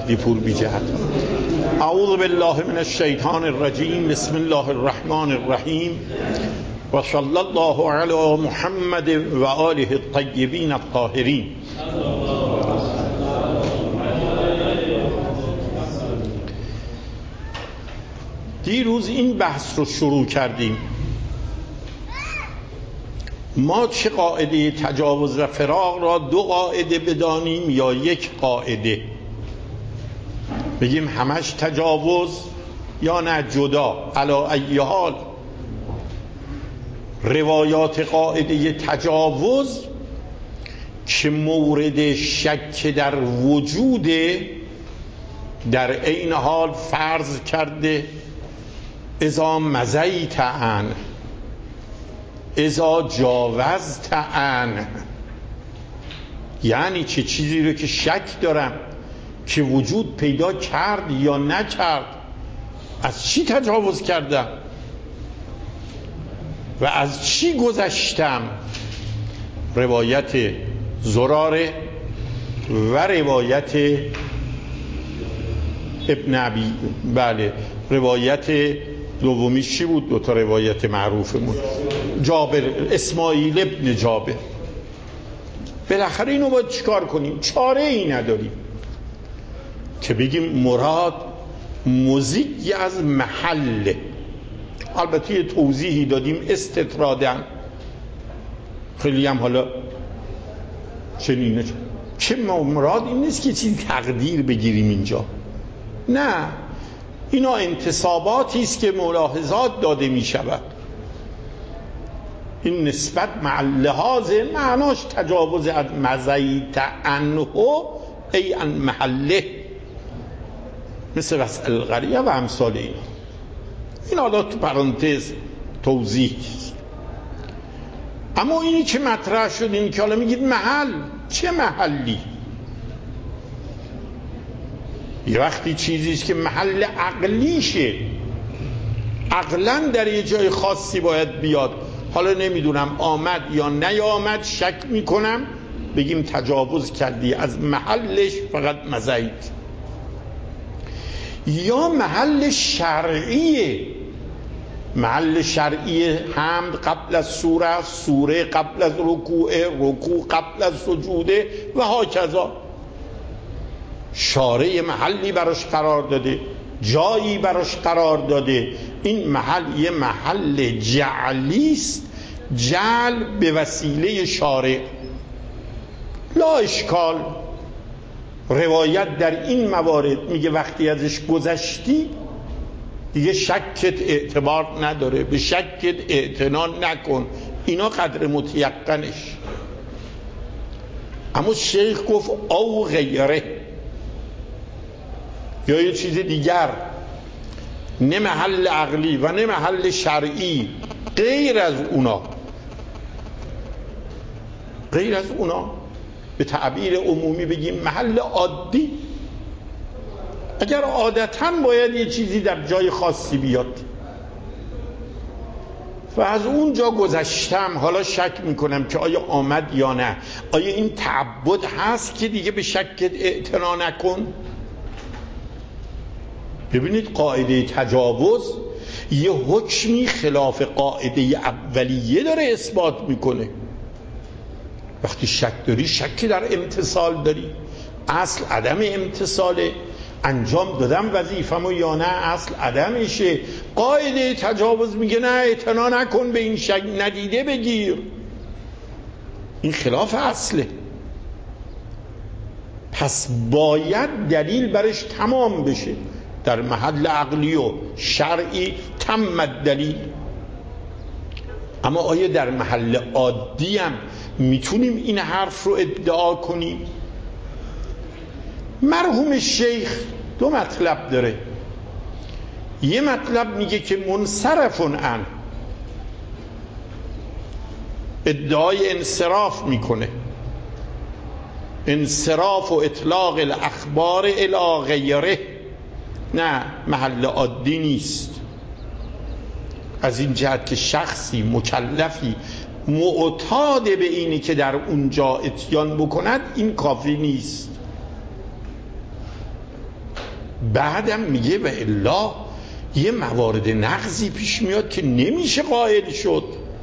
نقدی پور بی جهت. اعوذ بالله من الشیطان الرجیم. بسم الله الرحمن الرحیم و صلی الله علی محمد و آله الطیبین الطاهرین. دیروز این بحث رو شروع کردیم. ما چه قاعده تجاوز و فراق را دو قاعده بدانیم یا یک قاعده؟ بگیم همش تجاوز یا نه جدا؟ علی ای حال روایات قاعده تجاوز که مورد شک در وجود، در عین حال فرض کرده اذا مزیت عن اذا جاوزت عن، یعنی چه چیزی رو که شک دارم که وجود پیدا کرد یا نکرد، از چی تجاوز کردم و از چی گذشتم. روایت زراره و روایت ابن عبی، بله روایت دومیش چی بود؟ دوتا روایت معروفمون، جابر، اسماعیل ابن جابر. بالاخره اینو باید چیکار کنیم؟ چاره ای نداریم که بگیم مراد موزیک از محله. البته یه توضیحی دادیم استطرادن، خیلی هم حالا چنینه، چه مراد این نیست که چیزی تقدیر بگیریم اینجا، نه، اینا انتصاباتی است که ملاحظات داده می شود. این نسبت مع اللحاظ معناش تجاوز از مزیت عنه ای عن محله، مثل وسع القریه و امثال این حالا تو پرانتز توضیح است. اما اینی که مطرح شد این که حالا میگید محل، چه محلی؟ یه وقتی چیزیست که محل عقلیشه، عقلا در یه جای خاصی باید بیاد، حالا نمیدونم آمد یا نیامد، شک میکنم، بگیم تجاوز کردی از محلش فقط مزید. یا محل شرعیه، محل شرعی حمد قبل از سوره، سوره قبل از رکوع، رکوع قبل از سجوده و هاکذا. شارع محلی براش قرار داده، جایی براش قرار داده. این محل یه محل جعلیست، جعل به وسیله شارع. لا اشکال، روایت در این موارد میگه وقتی ازش گذشتی دیگه شکت اعتبار نداره، به شکت اعتنا نکن، اینا قدر متیقنش. اما شیخ گفت او غیره، یا یه چیز دیگر، نه محل عقلی و نه محل شرعی، غیر از اونا، غیر از اونا، به تعبیر عمومی بگیم محل عادی. اگر عادتاً باید یه چیزی در جای خاصی بیاد و از اونجا گذشتم، حالا شک میکنم که آیا آمد یا نه، آیا این تعبد هست که دیگه به شکت اعتنا نکن؟ ببینید قاعده تجاوز یه حکمی خلاف قاعده اولیه داره اثبات میکنه. وقتی شک داری، شکی در امتصال داری، اصل عدم امتصاله، انجام دادم وظیفه‌مو یا نه، اصل عدمشه. قاعده تجاوز میگه نه، اعتنا نکن به این شک، ندیده بگیر، این خلاف اصله. پس باید دلیل برش تمام بشه. در محل عقلی و شرعی تم دلیل. اما آیا در محل عادی هم میتونیم این حرف رو ادعا کنیم؟ مرحوم شیخ دو مطلب داره. یه مطلب میگه که منصرف عن، ادعای انصراف میکنه، انصراف و اطلاق الاخبار الی غیره، نه محل عادی نیست. از این جهت که شخصی مکلفی معتاد به اینی که در اونجا اتیان بکند، این کافی نیست. بعدم میگه و الا یه موارد نقضی پیش میاد که نمیشه قائل شد،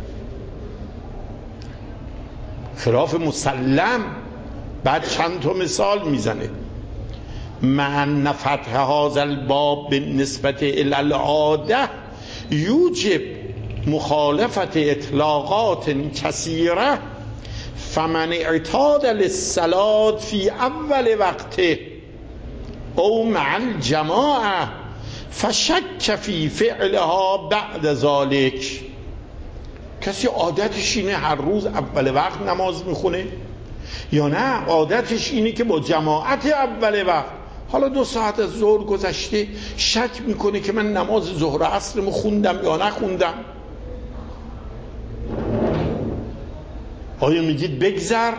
خلاف مسلم. بعد چند تا مثال میزنه. مع فتح هذا الباب بالنسبة الى العاده یوجب مخالفت اطلاقات کثیره، فمن اعتاد للصلاة فی اول وقته او مع الجماعه فشک فی فعلها بعد ذلك. کسی عادتش اینه هر روز اول وقت نماز میخونه، یا نه عادتش اینه که با جماعت اول وقت، حالا 2 ساعت از ظهر گذشته شک میکنه که من نماز ظهر و عصرمو خوندم یا نخوندم. آیا میگید بگذر؟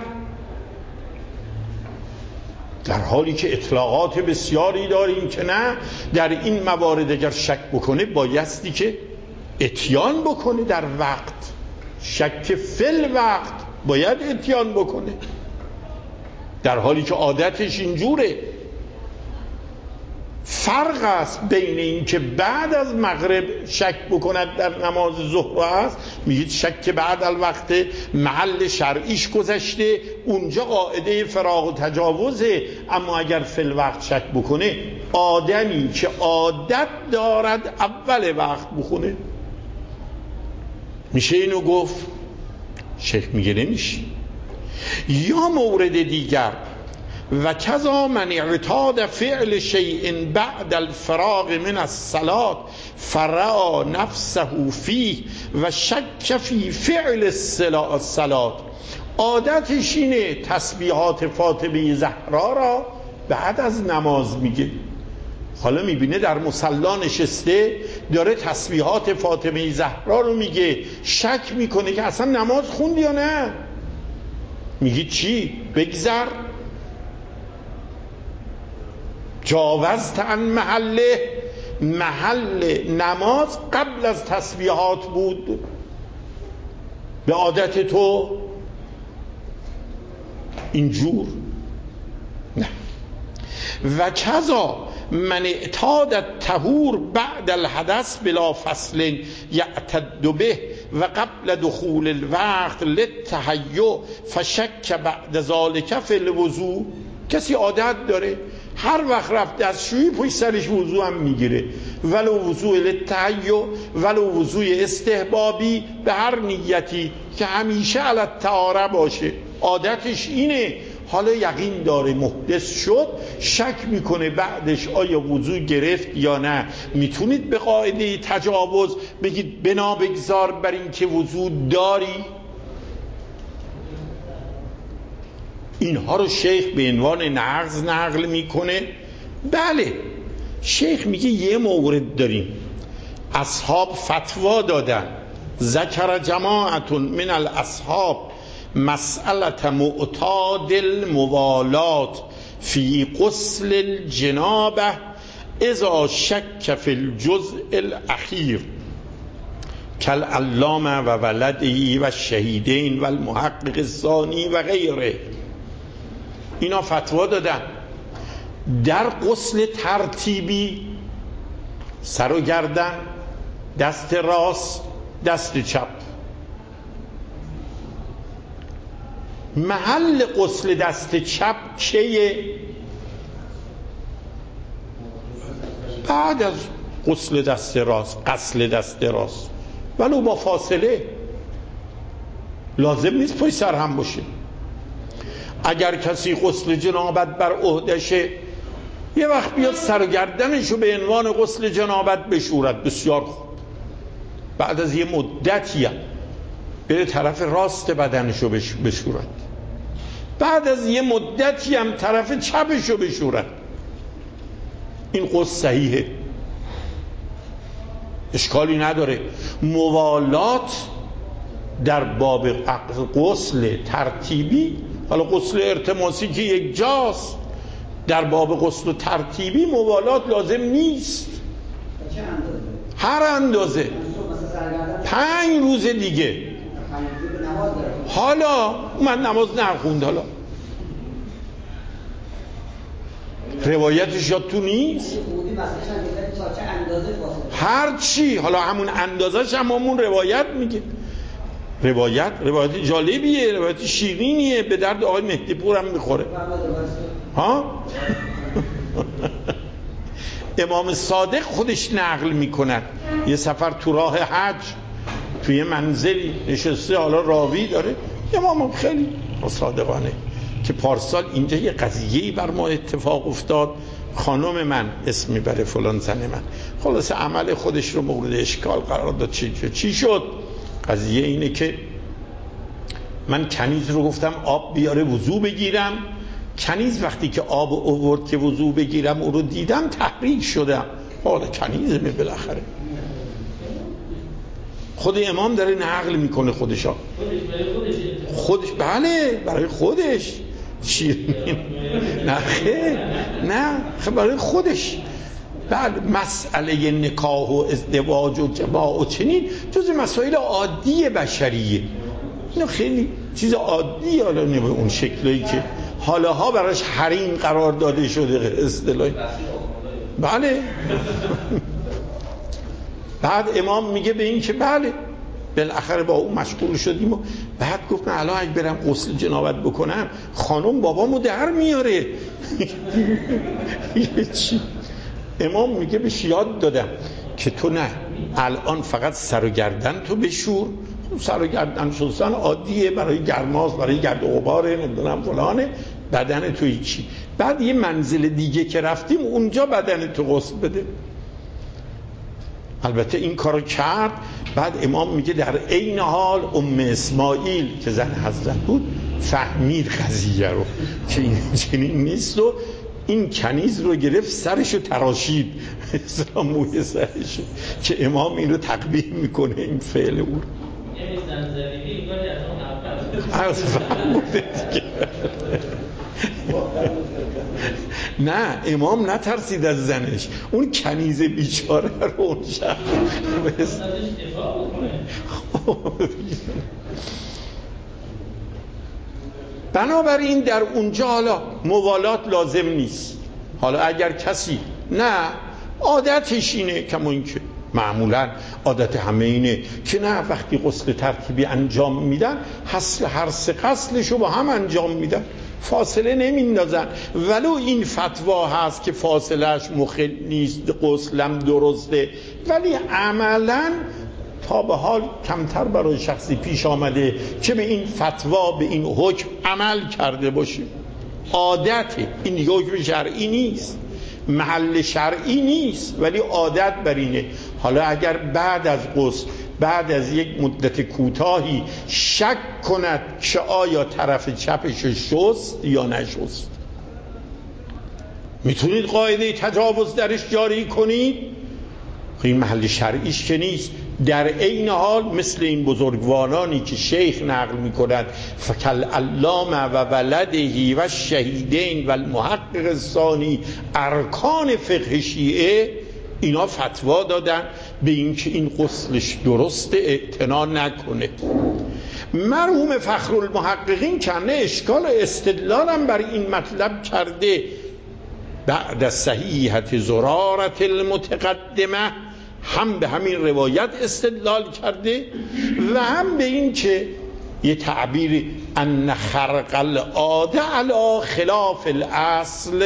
در حالی که اطلاقات بسیاری داریم که نه، در این موارد اگر شک بکنه بایستی که اتیان بکنه در وقت، شک فل وقت باید اتیان بکنه، در حالی که عادتش اینجوره. فرق است بین این که بعد از مغرب شک بکند در نماز ظهر است، میگید شک بعد الوقت محل شرعیش گذشته، اونجا قاعده فراغ و تجاوزه. اما اگر فی الوقت شک بکنه، آدمی که عادت دارد اول وقت بخونه، میشه اینو گفت؟ شیخ میگه نمیشه. یا مورد دیگر، و کذا من اعتاد فعل شیء بعد الفراغ من الصلاة فرعا نفسه فیه و شک فی فعل الصلاة، عادتش اینه تسبیحات فاطمه زهرا را بعد از نماز میگه، حالا میبینه در مصلا نشسته داره تسبیحات فاطمه زهرا رو میگه، شک میکنه که اصلا نماز خوند یا نه. میگی چی؟ بگذر. جاوزت عن محل نماز قبل از تسبیحات بود به عادت تو اینجور نه. و کذا من اعتاد الطهور بعد الحدث بلا فصل یعتد به و قبل دخول الوقت للتهیؤ فشک بعد ذلك فی الوضوء. کسی عادت داره هر وقت رفت دستشویی پشت سرش وضوء هم میگیره، ولو وضوء للتهیؤ ولو وضوء استحبابی، به هر نیتی که همیشه علی الطهاره باشه، عادتش اینه. حالا یقین داره محدث شد، شک میکنه بعدش آیا وضوء گرفت یا نه. میتونید به قاعده تجاوز بگید بنا بگذار بر این که وضوء داری؟ اینها رو شیخ به عنوان نقض نقل میکنه. بله، شیخ میگه یه مورد داریم، اصحاب فتوا دادن، ذکر جماعت من الاصحاب مسئله معتاد الموالات فی غسل الجنابه اذا شک فی الجزء الاخیر کالعلامه و ولده و الشهیدین و المحقق الثانی و غیره. اینا فتوا دادن در غسل ترتیبی، سر و گردن، دست راست، دست چپ. محل غسل دست چپ چیه؟ بعد از غسل دست راست، غسل دست راست، ولو با فاصله، لازم نیست پشت سر هم باشه. اگر کسی غسل جنابت بر عهدشه، یه وقت بیاد سر و گردنشو به عنوان غسل جنابت بشورد، بسیار خوب. بعد از یه مدتی بره طرف راست بدنشو بشورد، بعد از یه مدتی هم طرف چپشو بشورد، این غسل صحیحه، اشکالی نداره. موالات در باب غسل ترتیبی، حالا غسل ارتماسی که یک جاست، در باب غسل ترتیبی موالات لازم نیست. هر اندازه 5 روز دیگه، حالا من نماز نخوند، حالا روایتش یاد تو نیست؟ هر چی، حالا همون اندازش هم همون روایت میگه. روایت جالبیه، روایت شیرینیه، به درد آقای مهدی پور هم میخوره ها. امام صادق خودش نقل میکند یه سفر تو راه حج توی منزلی نشسته، حالا راوی داره، امام خیلی صادقانه که پارسال اینجا یه قضیه‌ای بر ما اتفاق افتاد، خانم من اسم میبره فلان زن من، خلاصه عمل خودش رو مورد اشکال قرار داد. چی شد؟ قضیه اینه که من کنیز رو گفتم آب بیاره وضو بگیرم، کنیز وقتی که آب آورد که وضو بگیرم او رو دیدم تحریک شدم. حالا کنیزه بالاخره، خود امام داره نقل میکنه خودش بله برای خودش شیرین نه برای خودش. بله مسئله نکاح و ازدواج و جماع و چنین جز مسائل عادی بشریه، اینو خیلی چیز عادیه، حالا نه به اون شکلی که حالاها براش حریم قرار داده شده اصطلاحی. بله بعد امام میگه به این که بله بالاخره با اون مشغول شدیم و بعد گفت من الان اگه برم غسل جنابت بکنم خانم بابامو در میاره. چی؟ امام میگه بهش یاد دادم که تو نه الان فقط سر و گردن تو بشور، سر و گردن شستن عادیه، برای گرماست، برای گرد و غباره، نمیدونم فلانه، بدن تو هیچی. بعد یه منزل دیگه که رفتیم اونجا بدن تو غسل بده. البته این کارو کرد. بعد امام میگه در عین حال اسماعیل که زن حضرت بود فهمید قضیه رو که این چنین نیست و این کنیز رو گرفت سرشو تراشید موی سرشو، که امام این رو تقبیح میکنه این فعل او رو. نه امام نترسید از زنش، اون کنیز بیچاره رو اون شب بنابراین در اونجا حالا موالات لازم نیست. حالا اگر کسی نه عادتش اینه، کما این که معمولا عادت همه اینه که نه وقتی غسل ترتیبی انجام میدن هر سه غسلشو با هم انجام میدن، فاصله نمیندازن، ولو این فتوا هست که فاصلهش مخل نیست، غسلم درسته، ولی عملا تا به حال کمتر برای شخصی پیش آمده که به این فتوا به این حکم عمل کرده باشه. عادته، این دیگه حکم شرعی نیست، محل شرعی نیست، ولی عادت بر اینه. حالا اگر بعد از غسل بعد از یک مدت کوتاهی شک کند که آیا طرف چپش شست یا نشست، میتونید قاعده تجاوز درش جاری کنید، این محل شرعیش که نیست. در عین حال مثل این بزرگوارانی که شیخ نقل می‌کند فکل علامه و ولده و شهیدین و المحقق الثانی ارکان فقه شیعه، اینا فتوا دادن به این که این غسلش درسته، اعتنا نکنه. مرحوم فخرالمحققین کنه اشکال استدلالم بر این مطلب کرده، بعد از صحیحت زرارت المتقدمه هم به همین روایت استدلال کرده و هم به این که یه تعبیر ان خرق العاده علی خلاف الاصل،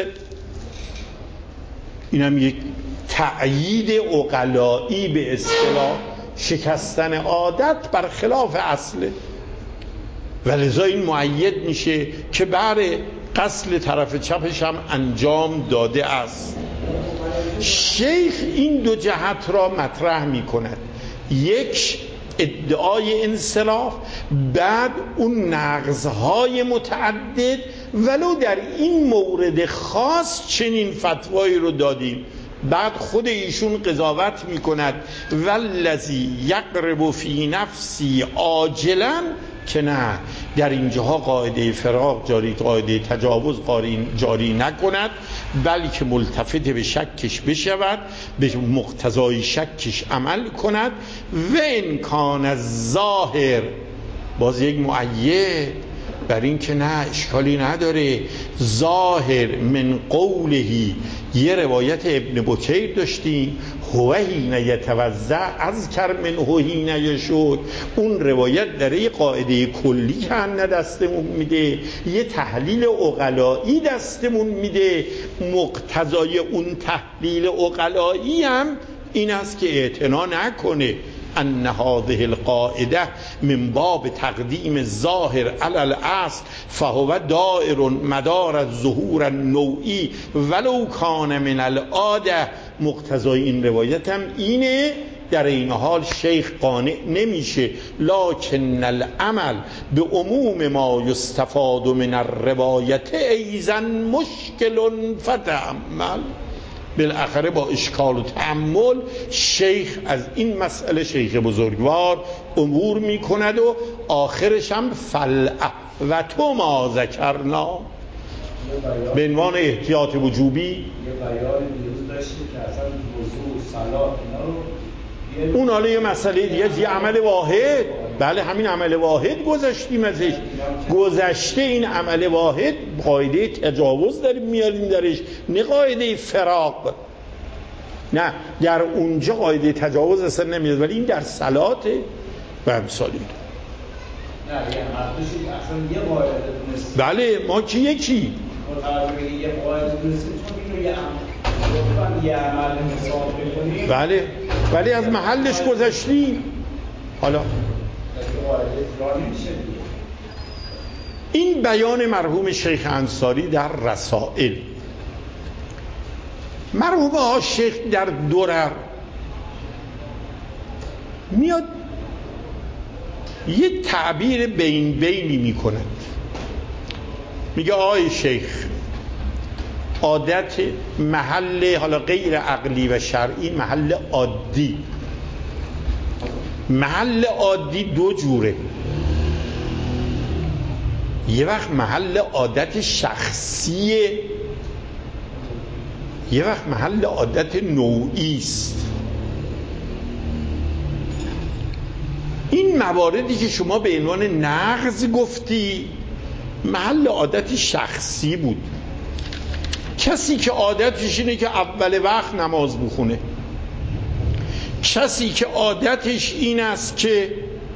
اینم یک تأیید عقلایی به اصطلاح شکستن عادت بر خلاف اصله، و لذا این مؤید میشه که برای غسل طرف چپش هم انجام داده است. شیخ این دو جهت را مطرح می کند، یک ادعای انصراف، بعد اون نقضهای متعدد، ولو در این مورد خاص چنین فتوایی رو دادیم. بعد خود ایشون قضاوت می کند والذی یقرب فی نفسی عاجلا، که نه در اینجاها قاعده فراق جاری، قاعده تجاوز جاری نکند، بلکه ملتفت به شکش بشود، به مقتضای شکش عمل کند. و امکان الظاهر، باز یک مؤید، بر این که نه اشکالی نداره. ظاهر من قولهی یه روایت ابن بکیر داشتیم هو حین یتوضأ اذکر منه حین یشد. اون روایت در یه قاعده کلی که دستمون میده، یه تحلیل عقلایی دستمون میده. مقتضای اون تحلیل عقلایی هم این است که اعتنا نکنه ان هذه القاعده من باب تقدیم الظاهر علی الاصل فهو دائر مدار الظهور النوعی ولو کان من العاده. مقتضای این روایت هم اینه. در این حال شیخ قانع نمیشه. لکن العمل به عموم ما یستفاد من الروایت ایضا مشکل فتأمل. بالاخره با اشکال و تأمل شیخ از این مسئله، شیخ بزرگوار، عبور میکند و آخرش هم فالعهوة ما ذکرنا به عنوان احتیاط وجوبی. یه بیان دیروز داشتیم که اصلا وضو صلات اینا رو اون حالا یه مسئله دیگه، یه عمل واحد. بله همین عمل واحد گذشتیم ازش. گذشته این عمل واحد قاعده تجاوز داریم میاریم درش، نه قاعده فراق. نه در اونجا قاعده تجاوز اصلا نمیاد، ولی این در صلاته و امثال این. نه یه حرفشی اصلا یه قاعده دونستیم. بله ما که یکی متعرض یه قاعده دونستیم چون اینو یه عمل حساب بکنیم. بله ولی از محلش گذشتیم. حالا این بیان مرحوم شیخ انصاری در رسائل. مرحوم آقا شیخ در درر میاد یه تعبیر بین بینی میکند. میگه آقای شیخ عادت محل حالا غیر عقلی و شرعی، محل عادی، محل عادی دو جوره. یه وقت محل عادت شخصیه، یه وقت محل عادت نوعی است. این مواردی که شما به عنوان نقض گفتی محل عادت شخصی بود. کسی که عادتش اینه که اول وقت نماز بخونه، کسی که عادتش این است که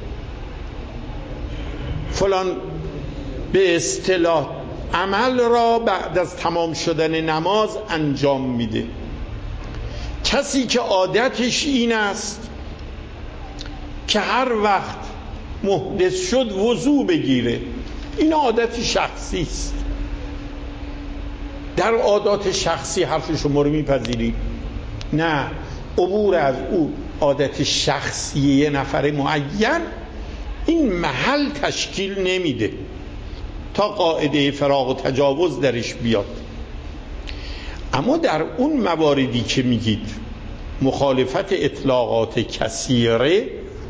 فلان به اصطلاح عمل را بعد از تمام شدن نماز انجام میده، کسی که عادتش این است که هر وقت محدث شد وضو بگیره، این عادت شخصی است. در عادات شخصی حرف شما رو میپذیری؟ نه، عبور از او عادت شخصی یه نفر معین این محل تشکیل نمیده تا قاعده فراق و تجاوز درش بیاد. اما در اون مواردی که میگید مخالفت اطلاقات کثیره،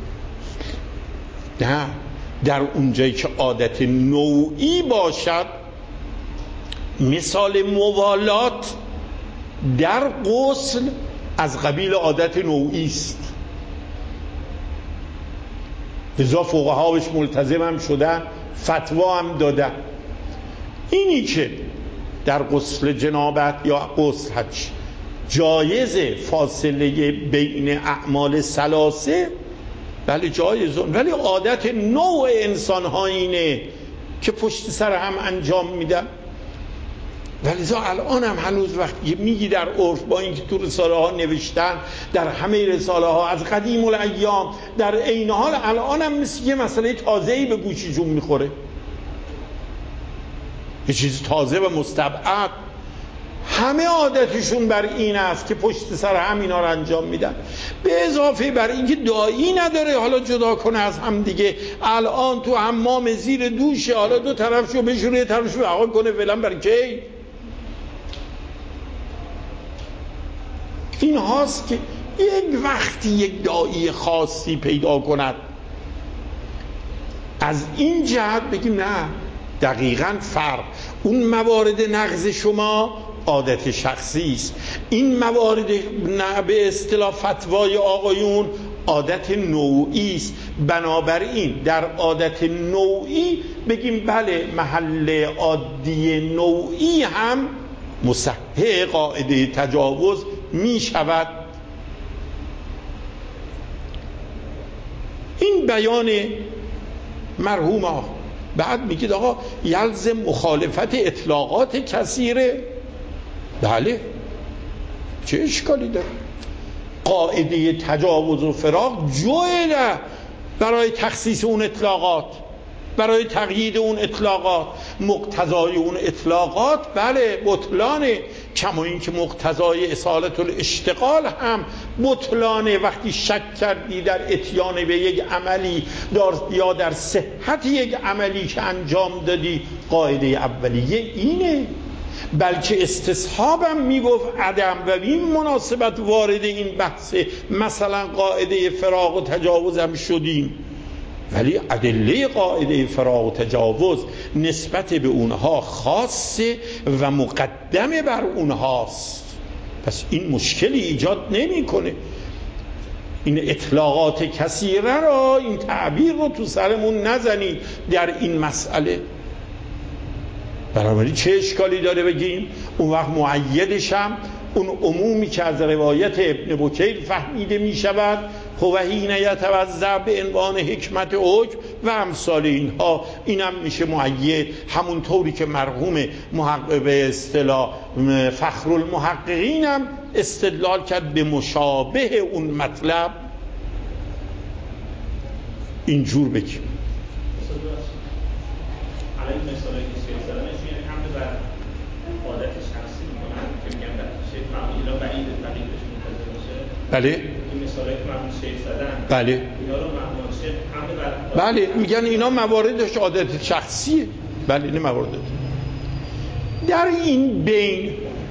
نه، در اونجایی که عادت نوعی باشد، مثال موالات در غسل از قبیل عادت نوعی است. لذا فقها بهش ملتزم هم شدن، فتوا هم دادن. اینی که در غسل جنابت یا غسل حج جایزه فاصله بین اعمال ثلاثه، بله جایزون، ولی عادت نوع انسان ها اینه که پشت سر هم انجام میدن. ولی الان هم هنوز وقتی میگی در عرف، با اینکه تو رساله ها نوشتن، در همه رساله ها از قدیم الایام، در عین حال الان هم مثل یه مسئله تازه‌ای به گوشیشون میخوره، یه چیز تازه و مستبعد. همه عادتشون بر این است که پشت سر هم اینا رو انجام میدن، به اضافه بر اینکه داعی نداره حالا جدا کنه از هم دیگه. الان تو حمام زیر دوشه، حالا دو طرفشو بشوره یه طرفشو بقا کنه، فعلا برای کی؟ این هاست که یک وقتی یک داعی خاصی پیدا کند، از این جهت بگیم نه، دقیقاً فرق. اون موارد نقض شما عادت شخصی است، این موارد نه به اصطلاح فتوای آقایون عادت نوعی است. بنابراین در عادت نوعی بگیم بله محل عادی نوعی هم مصحح قاعده تجاوز می شود. این بیان مرحوم ها. بعد میگید آقا یلزم مخالفت اطلاقات کثیره. بله، چه اشکالی داره؟ قاعده تجاوز و فراق جعل برای تخصیص اون اطلاقات، برای تقیید اون اطلاقات. مقتضای اون اطلاقات بله بطلانه، کما این که مقتضای اصالت الاشتغال هم بطلانه. وقتی شک کردی در اتیان به یک عملی یا در صحت یک عملی که انجام دادی، قاعده اولیه اینه. بلکه استصحابم میگفت عدم، و این مناسبت وارد این بحث مثلا قاعده فراق و تجاوز هم شدیم. ولی ادله قاعده فراق و تجاوز نسبت به اونها خاصه و مقدمه بر اونهاست. پس این مشکلی ایجاد نمیکنه. این اطلاقات کثیره را، این تعبیر رو تو سرمون نزنید در این مسئله. بنابراین چه اشکالی داره بگیم اون وقت مؤیدش هم اون عمومی که از روایت ابن بکیر فهمیده می شود، هو حین یتوضأ به عنوان حکمت حکم و امثال اینها، اینم میشه مؤید. همون طوری که مرحوم محقق به اصطلاح فخر المحققین هم استدلال کرد به مشابه اون مطلب. اینجور بگیم الان مثالی که شیخ زدنش یعنی حمل بر عادت شخصی میکنن که میگن شیخ معمولا بعید تقییدش منتظر باشه. بله این مثالی که معمول شیخ زدن بله اینا رو معمول شیخ حمل بر بله میگن اینا مواردش عادت شخصیه. بله این موارد. در این بین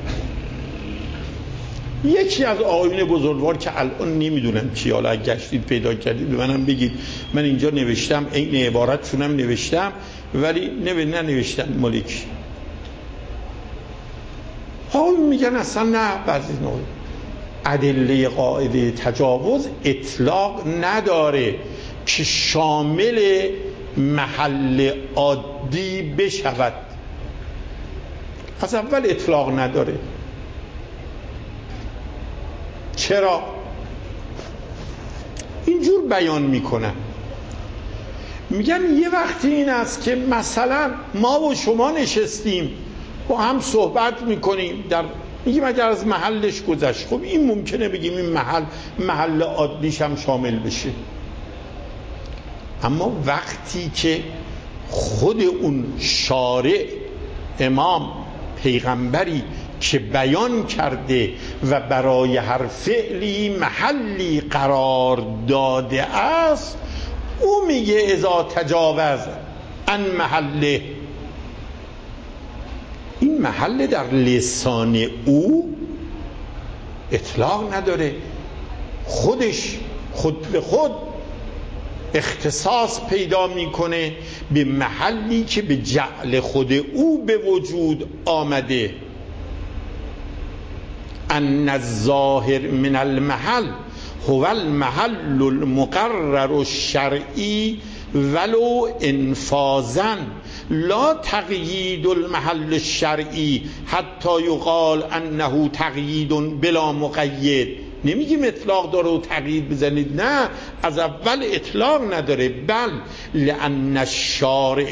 یکی از آقایون بزرگوار که الان نمیدونم کی، حالا اگه گشتید پیدا کردید به منم بگید. من اینجا نوشتم، این عبارتشونم نوشتم ولی ننوشتم مالکی. آقایون میگن اصلا نه، بعضی ادله قاعده تجاوز اطلاق نداره که شامل محل عادی بشود. از اول اطلاق نداره. چرا؟ اینجور بیان میکنن، میگن یه وقتی این است که مثلا ما و شما نشستیم با هم صحبت میکنیم، میگیم اگر از محلش گذشت، خب این ممکنه بگیم این محل عادیش هم شامل بشه. اما وقتی که خود اون شارع، امام، پیغمبری که بیان کرده و برای هر فعلی محلی قرار داده است، او میگه اذا تجاوز عن محله، این محل در لسان او اطلاق نداره، خود به خود اختصاص پیدا میکنه به محلی که به جعل خود او به وجود آمده. ان الظاهر من المحل هو المحل المقرر الشرعی ولو انفاذا لا تقیید المحل الشرعی حتی یقال انه تقیید بلا مقید. نمیگیم اطلاق داره و تقیید بزنید، نه، از اول اطلاق نداره. بل لأن الشارع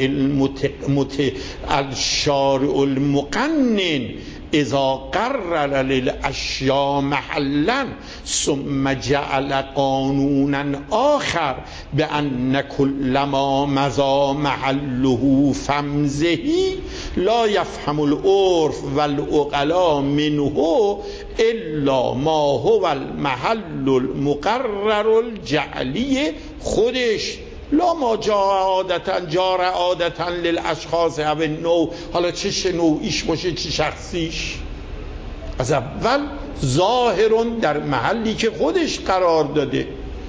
المقنن اذا قرر للاشیاء محلا ثم جعل قانونا آخر بأن كل ما مضى محله فامضه لا يفهم العرف والعقلاء منه الا ما هو المحل المقرر الجعلی. خودش لا ما جار عادتا للاشخاص او نوع، حالا چه نوعیش باشه چه شخصیش، از اول ظاهرون در محلی که خودش قرار داده.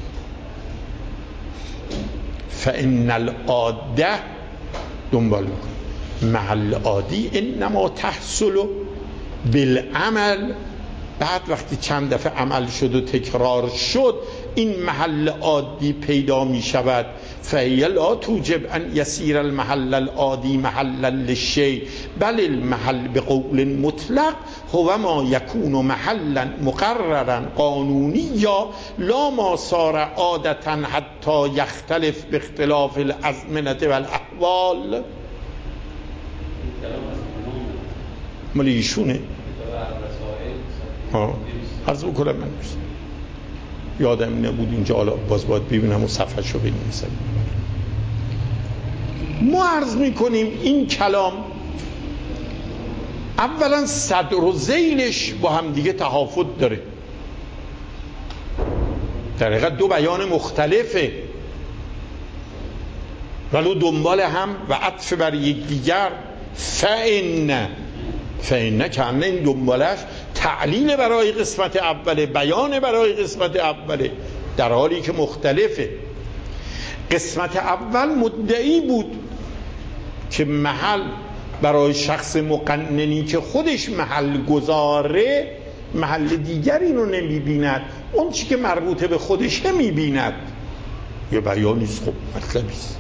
فإن العاده، دنبال میکنه، محل عادی انما تحصل بالعمل بعد وقتی چند دفعه عمل شد و تکرار شد این محل عادی پیدا می شود. فهی لا توجب ان یسیر المحل العادی محلا للشیء بل المحل بقول مطلق هو ما یکون محلا مقررا قانونیا لا ما صار عادتا حتی یختلف باختلاف الازمنه والاحوال. مالی ایشونه عرض بکنم من یادم نبود اینجا، حالا باید ببینم و صفحه شو بنویسم. ما عرض میکنیم این کلام اولا صدر و ذیلش با هم دیگه تفاوت داره، در حقیقت دو بیان مختلفه ولو دنبال هم و عطف بر یکدیگر. فإن کنه این دنبالش تعلیل برای قسمت اوله، بیان برای قسمت اوله، در حالی که مختلفه. قسمت اول مدعی بود که محل برای شخص مقننی که خودش محل گذاره محل دیگری رو نمیبیند، اون چی که مربوطه به خودشه میبیند. یه بیانیست، خب مطلبیست.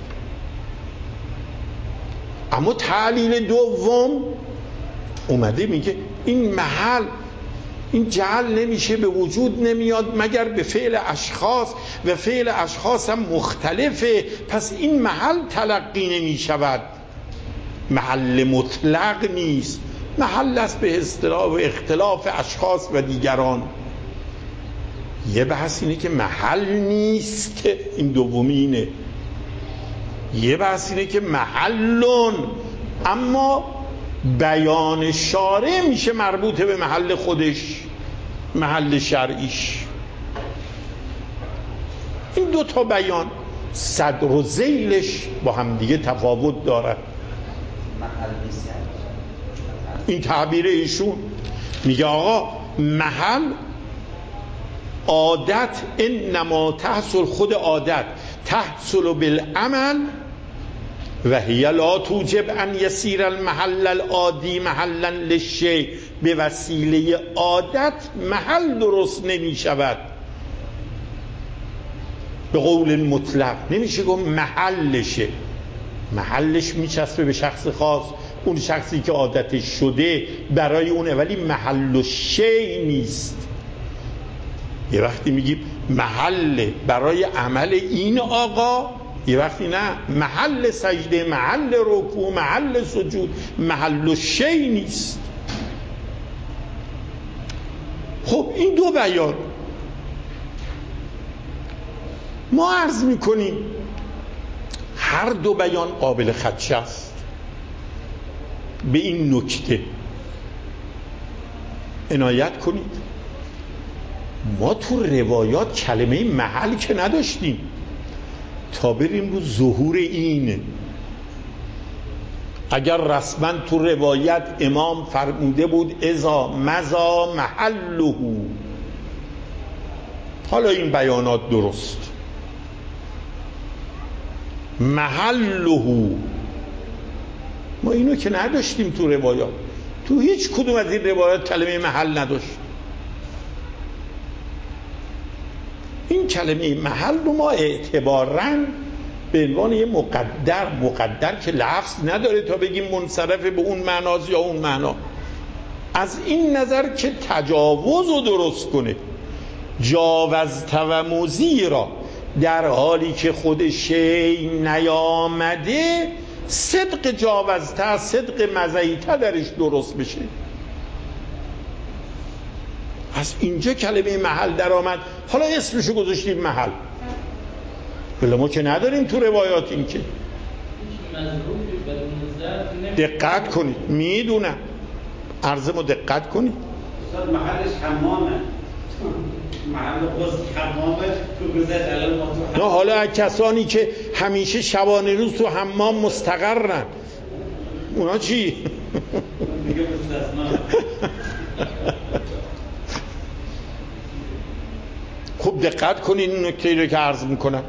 اما تعلیل دوم اومده میگه این محل، این جعل نمیشه، به وجود نمیاد مگر به فعل اشخاص و فعل اشخاص هم مختلفه، پس این محل تلقی نمیشود، محل مطلق نیست، محل است به اصطلاح و اختلاف اشخاص و دیگران. یه بحث اینه که محل نیست، این دومینه. یه بحث اینه که محلون، اما بیان شارع میشه مربوطه به محل خودش، محل شرعیش. این دو تا بیان صدر و ذیلش با هم دیگه تفاوت دارد. این تعبیر ایشون میگه آقا محل عادت انما تحصل، خود عادت تحصل بالعمل و هی لا توجب ان یسیر المحل العادی محلا للشیء. به وسیله عادت محل درست نمی شود. به قول مطلق نمیشه گفت محلشه، محلش میچسبه به شخص خاص، اون شخصی که عادتش شده برای اونه، ولی محل و شیء نیست. یه وقتی میگیم محل برای عمل این آقا، یه وقتی نه محل سجده، محل رکوع، محل سجود، محل و شیء نیست. خب این دو بیان ما عرض میکنیم هر دو بیان قابل خدشه است. به این نکته عنایت کنید، ما تو روایات کلمه محل که نداشتیم تا بریم رو ظهور این. اگر رسما تو روایت امام فرموده بود اذا مضا محله، حالا این بیانات درست، محله، ما اینو که نداشتیم تو روایات، تو هیچ کدوم از این روایات کلمه محل نداشت. این کلمه محل رو ما اعتباراً به عنوان یه مقدر که لفظ نداره تا بگیم منصرف به اون معناست یا اون معنا، از این نظر که تجاوز رو درست کنه، جاوزت و مزیرا، در حالی که خود شی نیامده صدق جاوزته، صدق مزیته درش درست بشه. از اینجا کلمه محل در آمد. حالا اسمشو گذاشتیم محل، بله ما که نداریم تو روایات این که. دقت کنید، میدونم عرضمو دقت کنید. استاد محلش حمامه، محل غسل حمامه تو گذشت الان ما تو نه. حالا کسانی که همیشه شبانه روز تو حمام مستقرن اونا چی؟ دیگه مستثنا. خوب دقت کنید این نکته رو که عرض میکنم.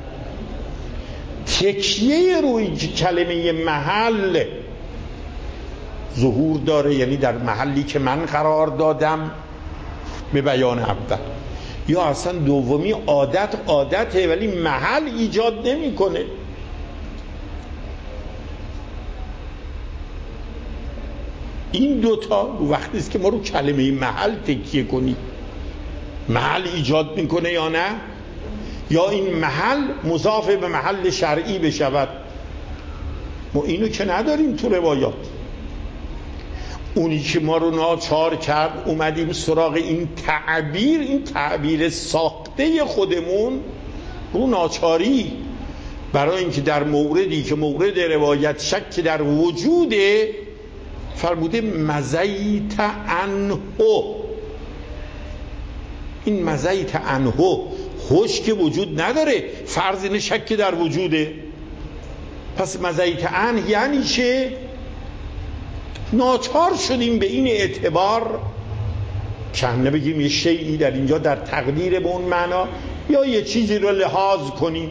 تکیه روی کلمه محل ظهور داره، یعنی در محلی که من قرار دادم به بیان اول، یا اصلا دومی عادته ولی محل ایجاد نمیکنه. این دوتا وقتی است که ما رو کلمه محل تکیه کنیم، محل ایجاد میکنه یا نه، یا این محل مضاف به محل شرعی بشود. ما اینو که نداریم تو روایات. اونی که ما رو ناچار کرد اومدیم سراغ این تعبیر ساخته خودمون رو ناچاری، برای اینکه در موردی که مورد روایت شک در وجوده فرموده مزیت عنه. این مزیت عنه هوش که وجود نداره، فرض اینه شک در وجوده. پس مزیت عنه یعنی چه؟ ناچار شدیم به این اعتبار که هم نبگیم یه شیئی در اینجا در تقدیر به اون معنا، یا یه چیزی رو لحاظ کنیم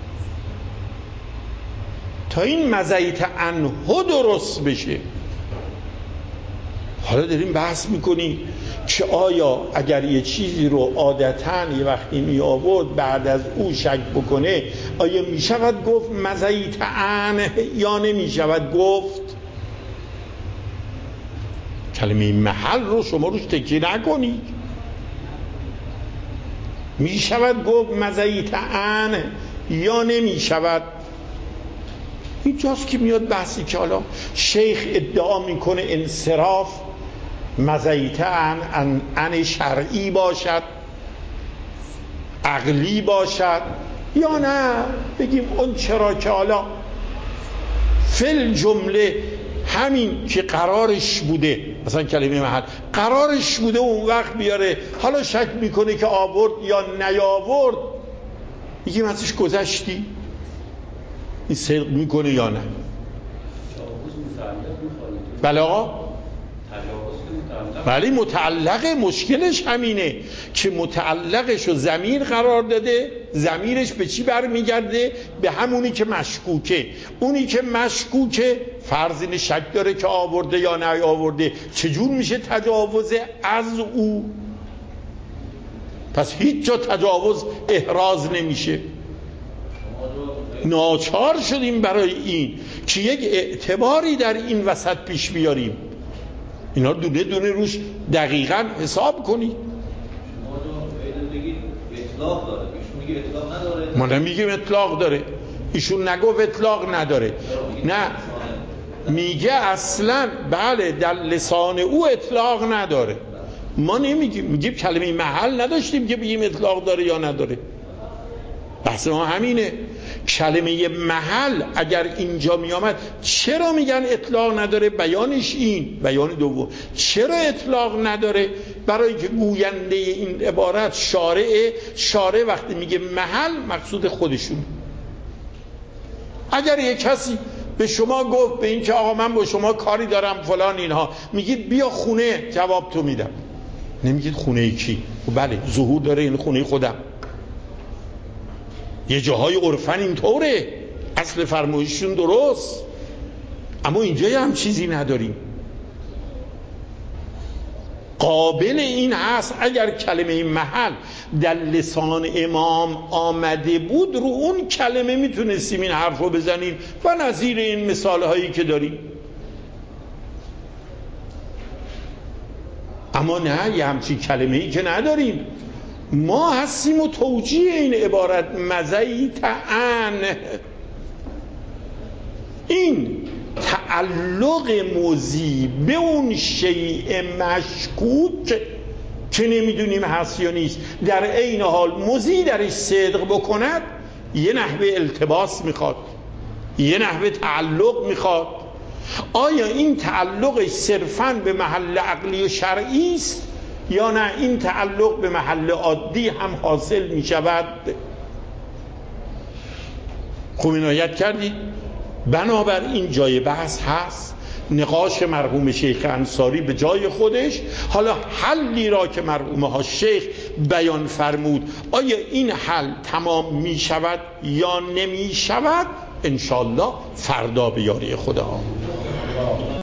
تا این مزیت عنه درست بشه. حالا داریم بحث میکنیم که آیا اگر یه چیزی رو عادتاً یه وقتی می آورد بعد از او شک بکنه آیا می شود گفت مزیت عنه یا نمی شود گفت؟ کلمه محل رو شما روش تکیه نکنید. می شود گفت مزیت عنه یا نمی شود؟ اینجاست که میاد بحثی که حالا شیخ ادعا میکنه انصراف مزیت عن شرعی باشد، عقلی باشد، یا نه بگیم اون چرا که حالا فل جمله همین که قرارش بوده، مثلا کلمه محل قرارش بوده اون وقت بیاره، حالا شک میکنه که آورد یا نیاورد، میگیم ازش گذشتی، این صدق میکنه یا نه؟ بله آقا، ولی متعلق مشکلش همینه که متعلقش رو ضمیر قرار داده. ضمیرش به چی برمیگرده؟ به همونی که مشکوکه. اونی که مشکوکه فرض اینه شک داره که آورده یا نه آورده، چجور میشه تجاوز از او؟ پس هیچ جا تجاوز احراز نمیشه. ناچار شدیم برای این که یک اعتباری در این وسط پیش بیاریم. اینا دونه دونه روش دقیقاً حساب کنی. ما نمیگیم اطلاق داره، ایشون نگفت اطلاق نداره، نه میگه اصلا بله در لسان او اطلاق نداره. ما نمیگیم، میگیم کلمه محل نداشتیم که بگیم اطلاق داره یا نداره. بحث ما همینه. کلمه محل اگر اینجا می آمد چرا میگن اطلاق نداره؟ بیانش این بیان دوم. چرا اطلاق نداره؟ برای که گوینده این عبارت شارع وقتی میگه محل مقصود خودشون. اگر یک کسی به شما گفت به این که آقا من با شما کاری دارم فلان اینها، میگید بیا خونه، جواب تو میدم، نمیگید خونه کی؟ بله ظهور داره این خونه خودم. یه جاهای عرفن اینطوره، اصل فرمایششون درست، اما اینجا هم چیزی نداریم. قابل این هست اگر کلمه محل در لسان امام آمده بود رو اون کلمه میتونستیم این حرف رو بزنیم و نظیر این مثال هایی که داریم. اما نه، یه همچی کلمه ای که نداریم. ما هستیم و توجیه این عبارت مزیت عنه، این تعلق موذی به اون شیء مشکوک که نمیدونیم هست یا نیست، در عین حال موذی درش صدق بکند، یه نحوه التباس میخواد، یه نحوه تعلق میخواد. آیا این تعلقش صرفاً به محل عقلی و شرعی است یا نه این تعلق به محل عادی هم حاصل می شود؟ خوب عنایت کردید. بنابر این جای بحث هست. نقاش مرحوم شیخ انصاری به جای خودش. حالا حلی را که مرحوم ها شیخ بیان فرمود، آیا این حل تمام می شود یا نمی شود؟ انشالله فردا به یاری خدا.